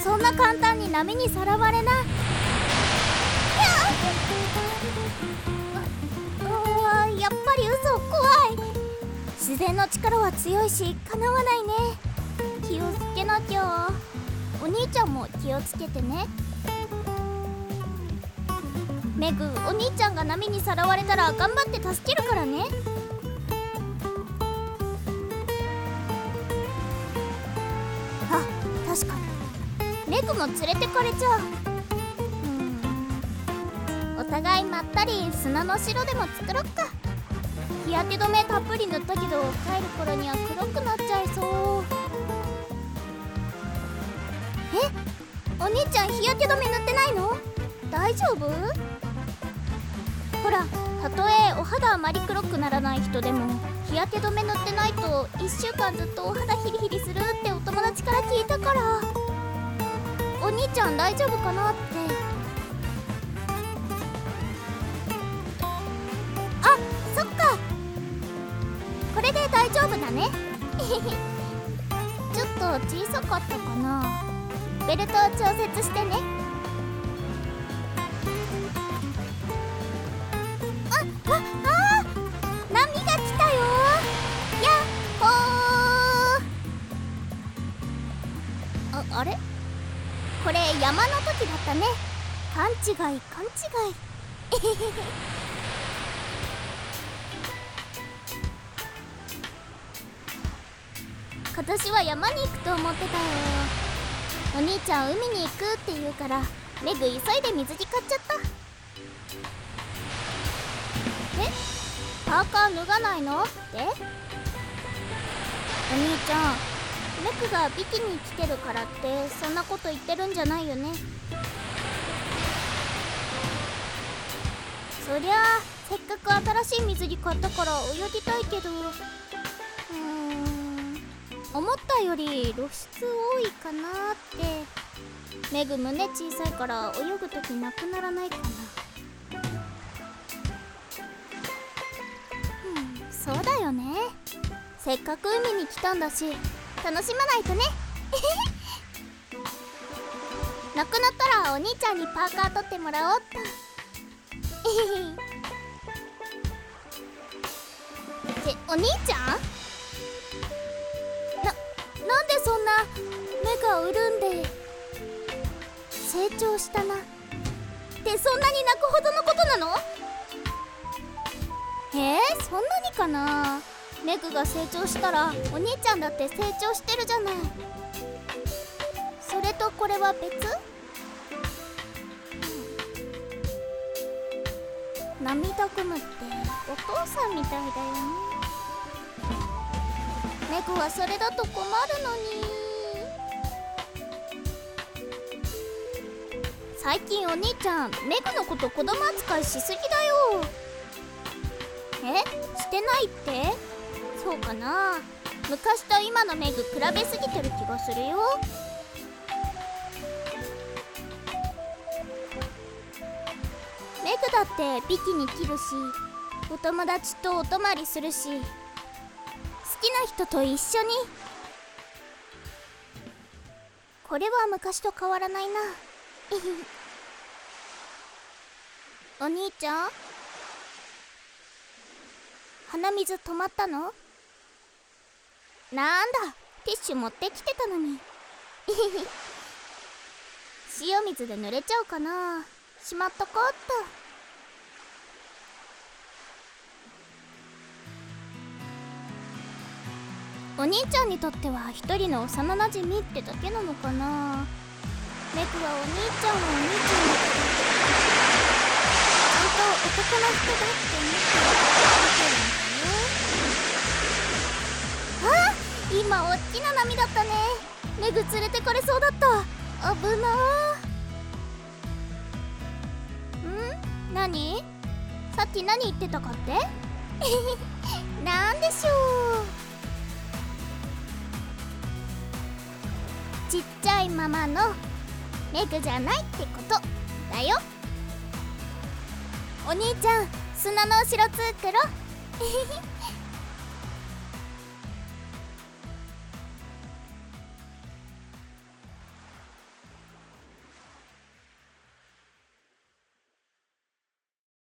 そんな簡単に波にさらわれない。やっぱり嘘怖い。自然の力は強いしかなわないね。気をつけなきゃ。お兄ちゃんも気をつけてね。メグ、お兄ちゃんが波にさらわれたら頑張って助けるからね。あ、確かにメグも連れてかれちゃう。お互いまったり砂の城でも作ろっか。日焼け止めたっぷり塗ったけど帰る頃には黒くなっちゃいそう。お兄ちゃん日焼け止め塗ってないの？大丈夫？ほら、たとえお肌あまり黒くならない人でも日焼け止め塗ってないと1週間ずっとお肌ヒリヒリするってお友達から聞いたから。お兄ちゃん大丈夫かなって。あ、そっか、これで大丈夫だね。ちょっと小さかったかな。ベルトを調節してね。波が来たよ。やっほー。あれこれ山の時だったね。勘違い勘違い。今年は山に行くと思ってたよ。お兄ちゃん海に行くって言うからメグ急いで水着買っちゃった。パーカー脱がないのって？お兄ちゃん、メグがビキニ着てるからってそんなこと言ってるんじゃないよね。そりゃあせっかく新しい水着買ったから泳ぎたいけど、思ったより露出多いかなって。メグ胸小さいから泳ぐときなくならないかな。そうだよね。せっかく海に来たんだし楽しまないとね。なくなったらお兄ちゃんにパーカー取ってもらおうっと。お兄ちゃん？なんでそんな目が潤んで成長したなってそんなに泣くほどのことなの？そんなにかな。メグが成長したらお兄ちゃんだって成長してるじゃない。それとこれは別？涙ぐむってお父さんみたいだよね。メグはそれだと困るのに。最近お兄ちゃんメグのこと子供扱いしすぎだよ。してないって？そうかな。昔と今のメグ比べすぎてる気がするよ。メグだってビキニ着るしお友達とお泊まりするし好きな人と一緒に。これは昔と変わらないな。お兄ちゃん、鼻水止まったの？なんだ、ティッシュ持ってきてたのに。塩水で濡れちゃうかな。しまっとこうっと。お兄ちゃんにとっては一人の幼なじみってだけなのかな。メグはお兄ちゃんはお兄ちゃんだけどちゃんと男の人だって思ってる今おっきな波だったね。メグ連れてかれそうだった。危なー。何？さっき何言ってたかって？なんでしょう。ちっちゃいままのメグじゃないってことだよ。お兄ちゃん、砂のお城作ろ。